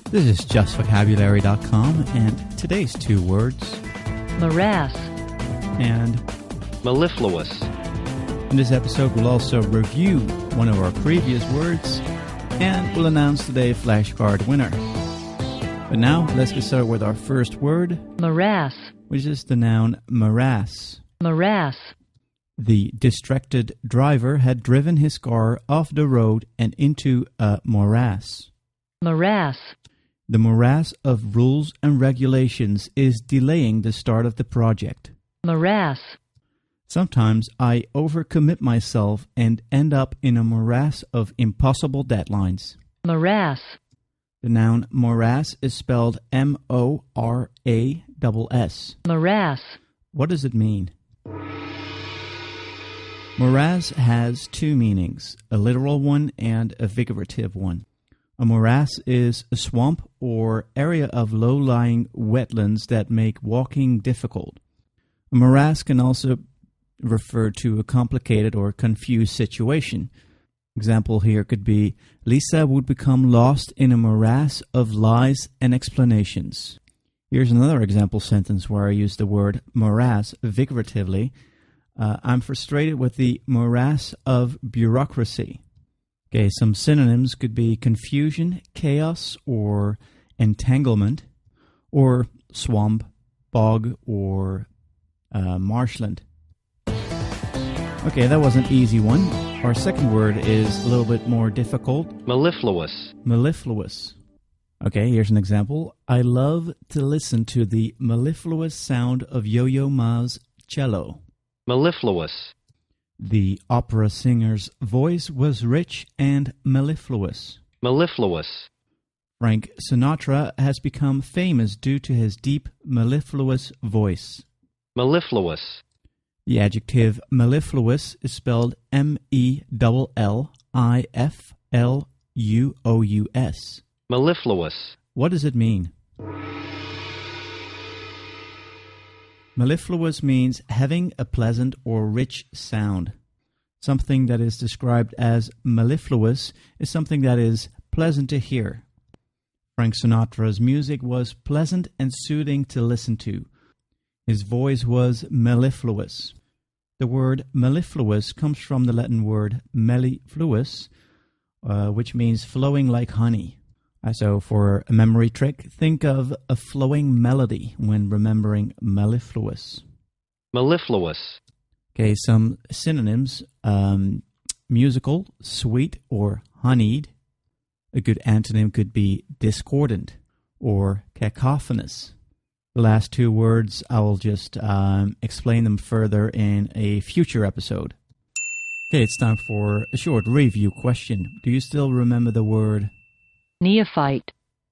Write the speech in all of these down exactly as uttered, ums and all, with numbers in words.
This is just vocabulary dot com, and today's two words, morass and mellifluous. In this episode, we'll also review one of our previous words, and we'll announce today's flashcard winner. But now, let's get started with our first word, morass, which is the noun morass. morass, The distracted driver had driven his car off the road and into a morass. morass, The morass of rules and regulations is delaying the start of the project. morass, Sometimes I overcommit myself and end up in a morass of impossible deadlines. morass, The noun morass is spelled M O R A S S. morass, What does it mean? Morass has two meanings, a literal one and a figurative one. A morass is a swamp or area of low-lying wetlands that make walking difficult. A morass can also refer to a complicated or confused situation. Example here could be, Lisa would become lost in a morass of lies and explanations. Here's another example sentence where I use the word morass figuratively. Uh, I'm frustrated with the morass of bureaucracy. Okay, some synonyms could be confusion, chaos, or entanglement, or swamp, bog, or uh, marshland. Okay, that was an easy one. Our second word is a little bit more difficult. Mellifluous. Mellifluous. Okay, here's an example. I love to listen to the mellifluous sound of Yo-Yo Ma's cello. Mellifluous. The opera singer's voice was rich and mellifluous. Mellifluous. Frank Sinatra has become famous due to his deep, mellifluous voice. Mellifluous. The adjective mellifluous is spelled M E L L I F L U O U S. Mellifluous. What does it mean? Mellifluous means having a pleasant or rich sound. Something that is described as mellifluous is something that is pleasant to hear. Frank Sinatra's music was pleasant and soothing to listen to. His voice was mellifluous. The word mellifluous comes from the Latin word mellifluous, uh, which means flowing like honey. Uh, so for a memory trick, think of a flowing melody when remembering mellifluous. Mellifluous. Okay, some synonyms. Um, musical, sweet, or honeyed. A good antonym could be discordant or cacophonous. The last two words, I will just um, explain them further in a future episode. Okay, it's time for a short review question. Do you still remember the word neophyte,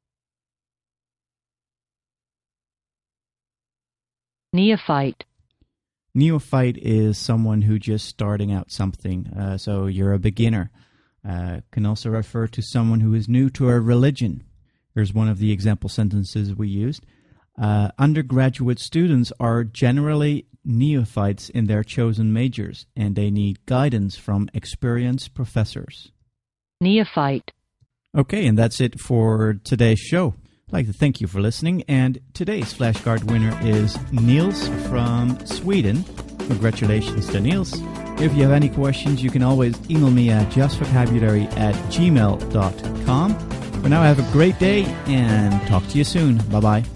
neophyte, Neophyte is someone who just starting out something, uh, so you're a beginner. Uh, can also refer to someone who is new to a religion. Here's one of the example sentences we used. Uh, undergraduate students are generally neophytes in their chosen majors, and they need guidance from experienced professors. neophyte. Okay, and that's it for today's show. I'd like to thank you for listening, and today's flashcard winner is Niels from Sweden. Congratulations to Niels. If you have any questions, you can always email me at justvocabulary at gmail dot com. For now, have a great day, and talk to you soon. Bye-bye.